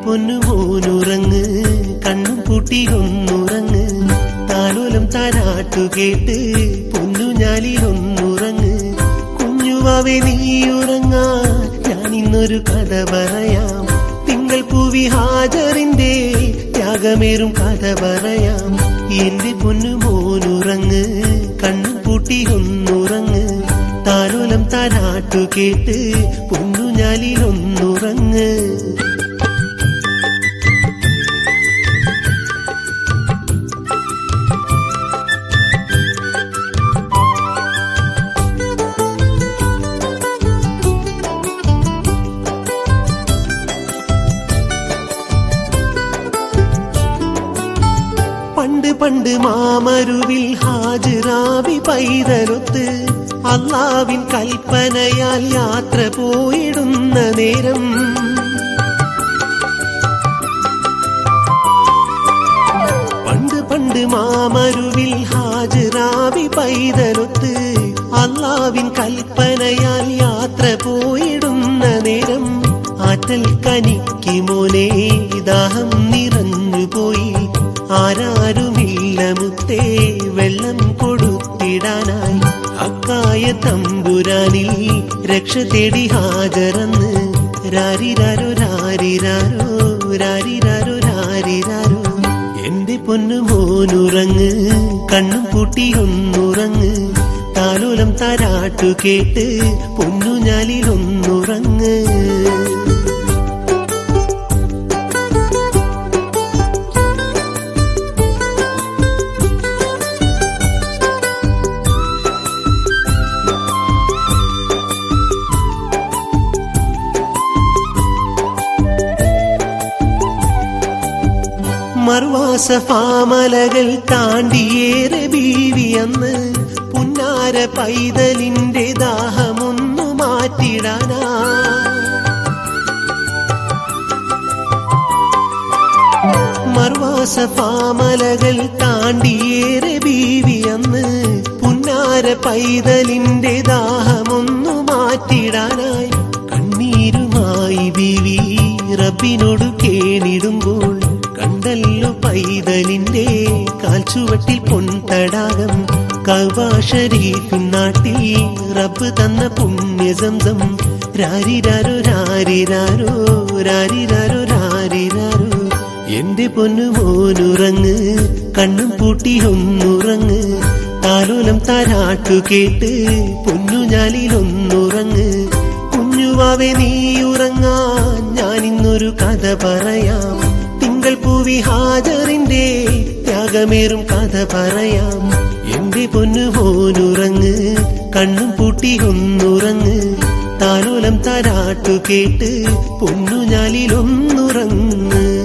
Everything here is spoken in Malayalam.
പൊന്നു മോനുറങ്ങ്, കണ്ണും പൂട്ടി ഒന്നുറങ്ങ്, താലോലം താരാട്ടു കേട്ട് പൊന്നുഞ്ഞാലിലൊന്നുറങ്ങ്. കുഞ്ഞുവാവെ നീയുറങ്ങാ, ഞാനിന്നൊരു കഥ പറയാം. തിങ്കൾ പൂവി ഹാജറിന്റെ ത്യാഗമേറും കഥ പറയാം. എന്റെ പൊന്നു മോനുറങ്ങ്, കണ്ണും പൂട്ടി ഒന്നുറങ്ങ്, താലോലം താരാട്ടു കേട്ട് പൊന്നുഞ്ഞാലിലൊന്നുറങ്ങ്. പണ്ട് പണ്ട് മാമരുവിൽ ഹാജിറാബി പൈതലൊത്ത് അല്ലാവിൻ കൽപ്പനയാൽ യാത്ര പോയിടുന്ന നേരം, പണ്ട് പണ്ട് മാമരുവിൽ ഹാജിറാബി പൈതലൊത്ത് അല്ലാവിൻ കൽപ്പനയാൽ യാത്ര പോയിടുന്ന നേരം, ആറ്റൽ കനിക്ക് മോനെ ദാഹം നിറഞ്ഞു പോയി. ആരാരുമില്ല മുത്തേ വെള്ളം കൊടുത്തിടാനായി. അക്കായ തമ്പുരാനിൽ രക്ഷ തേടി ഹാജറന്ന്. രാരിരാരോ രാരിരാരോ രാരിരാരോ രാരിരാരോ. എന്റെ പൊന്നു മോനുറങ്ങ്, കണ്ണും പൂട്ടി ഒന്നുറങ്ങ്, താലോലം താരാട്ടു കേട്ട് പൊന്നുഞ്ഞാലിലൊന്നുറങ്ങ്. മർവാസഫാമലകൾ താണ്ടിയേറെ ബീവി അന്ന്. പുന്നാര പൈതലിന്റെ ദാഹമൊന്നു മാറ്റിടാനാ. മർവാസഫാമലകൾ താണ്ടിയേറെ ബീവി അന്ന്. പുന്നാര പൈതലിന്റെ ദാഹമൊന്നു മാറ്റിടാനായി. കണ്ണീരുമായി ബീവി റബ്ബിനോട് കേണിടുമ്പോൾ, കണ്ടല്ലോ പൈതലിന്റെ കാൽച്ചുവട്ടിൽ പൊൻതടാകം. കഅബ ശരീഫിൻ നാട്ടിൽ റബ്ബ് തന്ന പുണ്യ സംസം. രാരിരാരോ രാരിരാരോ രാരിരാരോ രാരിരാരോ. എന്റെ പൊന്നു മോനുറങ്ങ്, കണ്ണും പൂട്ടി ഒന്നുറങ്ങ്, താലോലം താരാട്ടു കേട്ട് പൊന്നുഞ്ഞാലിലൊന്നുറങ്ങ്. കുഞ്ഞുവാവെ നീയുറങ്ങാ, ഞാനിന്നൊരു കഥ പറയാം. തിങ്കൾ പൂവി ഹാജറിന്റെ ത്യാഗമേറും കഥ പറയാം. എന്റെ പൊന്നു മോനുറങ്ങ്, കണ്ണും പൂട്ടി ഒന്നുറങ്ങ്, താലോലം താരാട്ടു കേട്ട് പൊന്നുഞ്ഞാലിലൊന്നുറങ്ങ്.